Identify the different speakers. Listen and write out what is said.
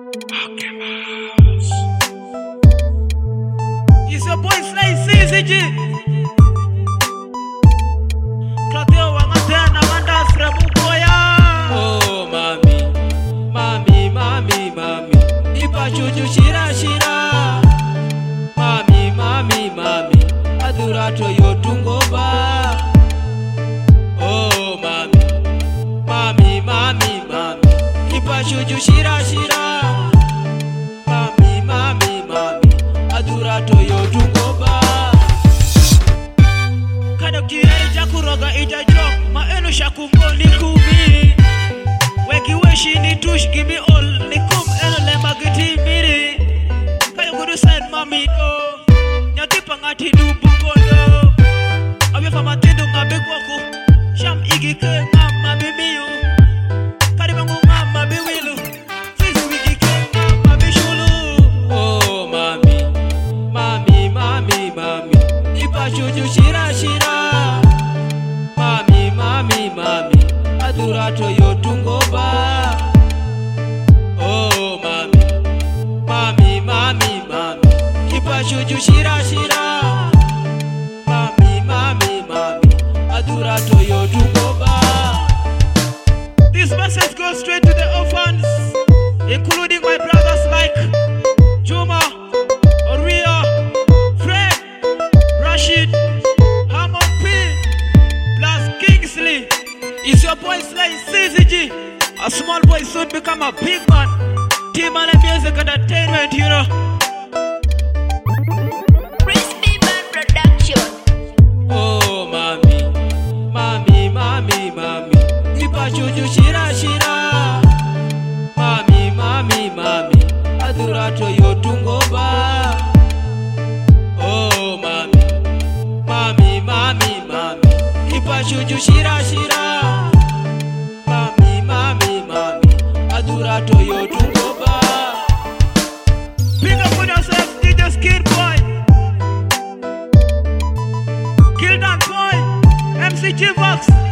Speaker 1: It's your boy Slay CZG. Claudio wangatena mandasra mukoya.
Speaker 2: Oh mami Ipa chuchu shira Mami Adurato yotungoba. Oh mami Ipa chuchu shira Mami Adurato yotungoba.
Speaker 1: Kadokira ija kuroga ija job. Maenu shakumoni kumi. Weki weshi ni tush give me all. Nikum eno le magiti miri. Kayo guru said mami do. Nyatipa ngati dubu kondo. Awe fama tindu ngabekwaku. Sham igi ke ngama bimiyu. Karibangu ngama biwilu. Sisi wigi ke ngama bishulu.
Speaker 2: Oh mami Ipa chuchu shira Mami Adurato yotungoba. Oh mami Ipa chuchu shira Mami Adurato yotungoba.
Speaker 1: This message goes straight to the orphans, including my brothers like Juma, Oria, Fred, Rashid, Hamon P, plus Kingsley. It's your boy Slay CZG. A small boy soon become a big man. Team and music entertainment, you know.
Speaker 3: Crispy Man Production.
Speaker 2: Oh mami Ipa chuchu shira Mami Adurato yotungoba. Oh mami Ipa chuchu shira Mami Adurato yotungoba.
Speaker 1: Pick up on yourself, DJ Skid Boy, Kill That Boy, MC G-Vox.